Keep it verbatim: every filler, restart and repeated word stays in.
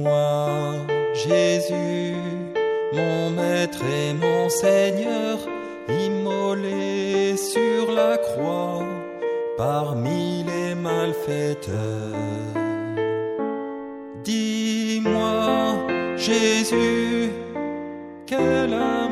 Dis-moi, Jésus, mon maître et mon Seigneur, immolé sur la croix parmi les malfaiteurs. Dis-moi, Jésus, quel